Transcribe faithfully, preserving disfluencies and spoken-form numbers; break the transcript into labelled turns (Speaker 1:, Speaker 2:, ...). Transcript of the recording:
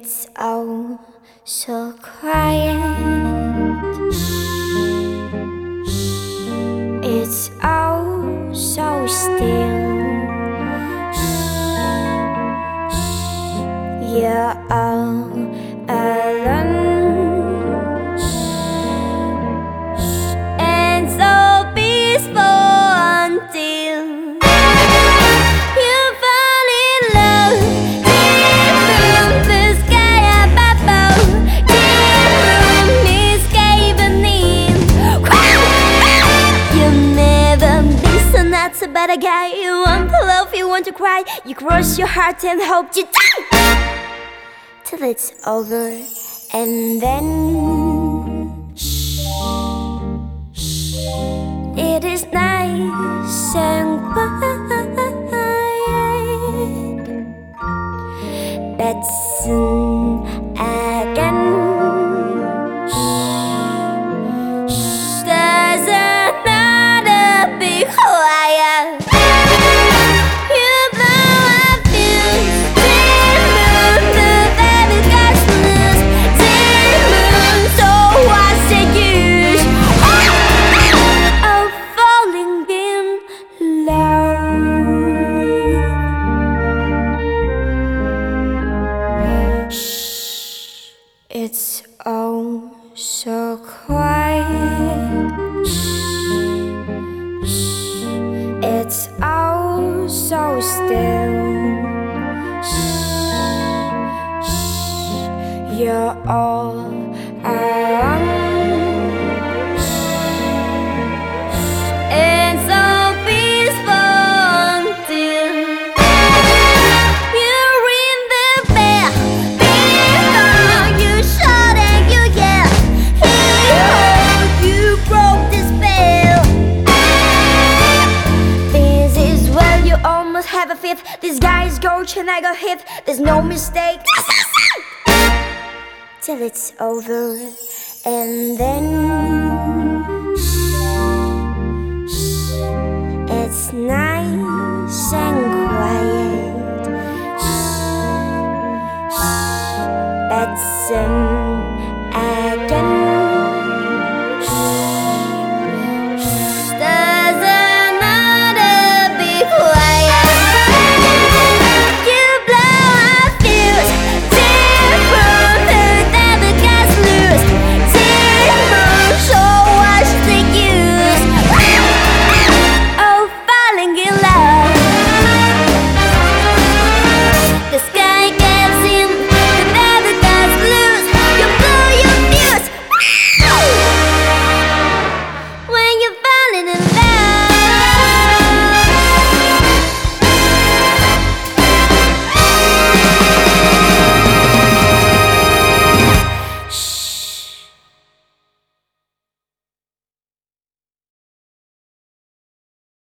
Speaker 1: It's all so quiet. It's all so still. You're all alone and so peaceful until you fall in love. Deep room, the sky above. Deep room is caving in. You'll never be so nuts about a guy. You want to love, you want to cry. You cross your heart and hope you die till it's over, and then shh, shh, it is nice and quiet. But soon again, shh, shh, there's another big quiet. It's all so quiet. Shh, shh. It's all so still. Shh, shh. You're all alone. It's so peaceful until you ring the bell. Before you shout and you yell, hey-ho, you broke the spell. This is where you almost have a fifth. This guy is gorge and I got hit. There's no mistake till it's over, and then shh, shh, it's nice and quiet. Shh, shh, that's um